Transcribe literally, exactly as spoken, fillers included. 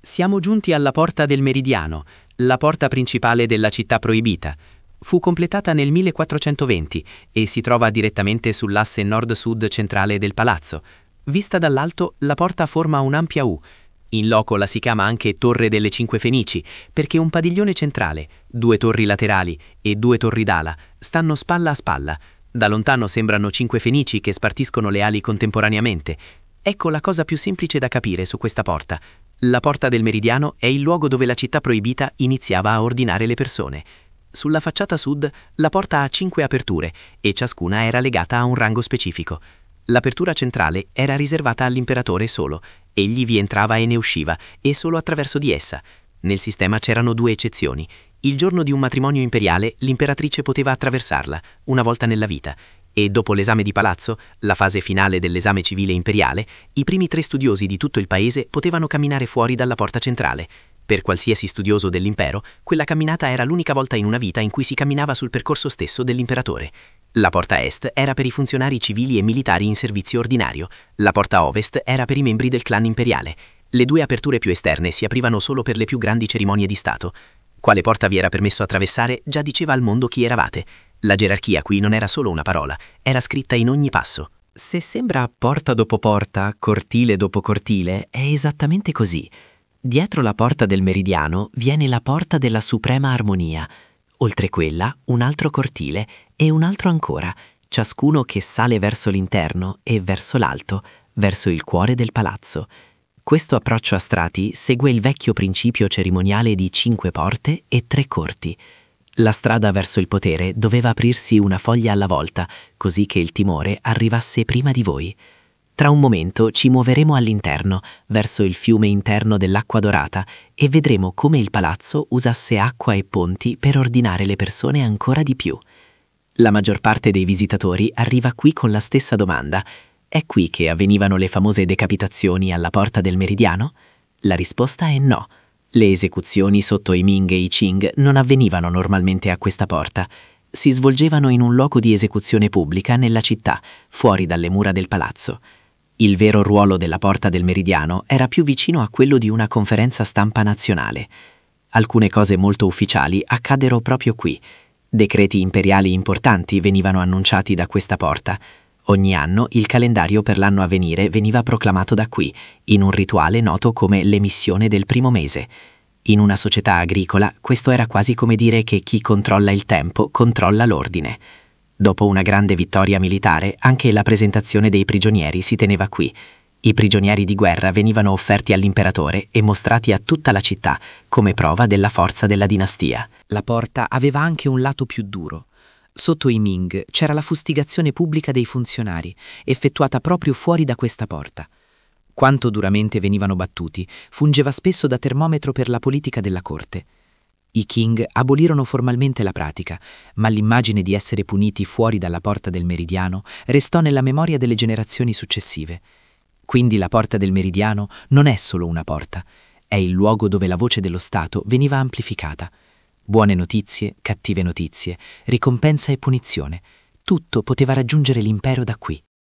Siamo giunti alla Porta del Meridiano, la porta principale della città proibita. Fu completata nel millequattrocentoventi e si trova direttamente sull'asse nord-sud centrale del palazzo. Vista dall'alto, la porta forma un'ampia U. In loco la si chiama anche Torre delle Cinque Fenici, perché un padiglione centrale, due torri laterali e due torri d'ala stanno spalla a spalla. Da lontano sembrano cinque fenici che spartiscono le ali contemporaneamente. Ecco la cosa più semplice da capire su questa porta. La Porta del Meridiano è il luogo dove la città proibita iniziava a ordinare le persone. Sulla facciata sud la porta ha cinque aperture e ciascuna era legata a un rango specifico. L'apertura centrale era riservata all'imperatore solo. Egli vi entrava e ne usciva, e solo attraverso di essa. Nel sistema c'erano due eccezioni. Il giorno di un matrimonio imperiale l'imperatrice poteva attraversarla, una volta nella vita, e dopo l'esame di palazzo, la fase finale dell'esame civile imperiale, i primi tre studiosi di tutto il paese potevano camminare fuori dalla porta centrale. Per qualsiasi studioso dell'impero, quella camminata era l'unica volta in una vita in cui si camminava sul percorso stesso dell'imperatore. La porta est era per i funzionari civili e militari in servizio ordinario, la porta ovest era per i membri del clan imperiale. Le due aperture più esterne si aprivano solo per le più grandi cerimonie di Stato. Quale porta vi era permesso attraversare già diceva al mondo chi eravate. La gerarchia qui non era solo una parola, era scritta in ogni passo. Se sembra porta dopo porta, cortile dopo cortile, è esattamente così. Dietro la Porta del Meridiano viene la Porta della Suprema Armonia. Oltre quella, un altro cortile e un altro ancora, ciascuno che sale verso l'interno e verso l'alto, verso il cuore del palazzo. Questo approccio a strati segue il vecchio principio cerimoniale di cinque porte e tre corti. La strada verso il potere doveva aprirsi una foglia alla volta, così che il timore arrivasse prima di voi. Tra un momento ci muoveremo all'interno, verso il fiume interno dell'acqua dorata, e vedremo come il palazzo usasse acqua e ponti per ordinare le persone ancora di più. La maggior parte dei visitatori arriva qui con la stessa domanda: è qui che avvenivano le famose decapitazioni alla Porta del Meridiano? La risposta è no. Le esecuzioni sotto i Ming e i Qing non avvenivano normalmente a questa porta. Si svolgevano in un luogo di esecuzione pubblica nella città, fuori dalle mura del palazzo. Il vero ruolo della Porta del Meridiano era più vicino a quello di una conferenza stampa nazionale. Alcune cose molto ufficiali accaddero proprio qui. Decreti imperiali importanti venivano annunciati da questa porta. Ogni anno il calendario per l'anno a venire veniva proclamato da qui, in un rituale noto come l'emissione del primo mese. In una società agricola questo era quasi come dire che chi controlla il tempo controlla l'ordine. Dopo una grande vittoria militare, anche la presentazione dei prigionieri si teneva qui. I prigionieri di guerra venivano offerti all'imperatore e mostrati a tutta la città come prova della forza della dinastia. La porta aveva anche un lato più duro. Sotto i Ming c'era la fustigazione pubblica dei funzionari, effettuata proprio fuori da questa porta. Quanto duramente venivano battuti fungeva spesso da termometro per la politica della corte. I Qing abolirono formalmente la pratica, ma l'immagine di essere puniti fuori dalla Porta del Meridiano restò nella memoria delle generazioni successive. Quindi la Porta del Meridiano non è solo una porta, è il luogo dove la voce dello Stato veniva amplificata. Buone notizie, cattive notizie, ricompensa e punizione. Tutto poteva raggiungere l'impero da qui.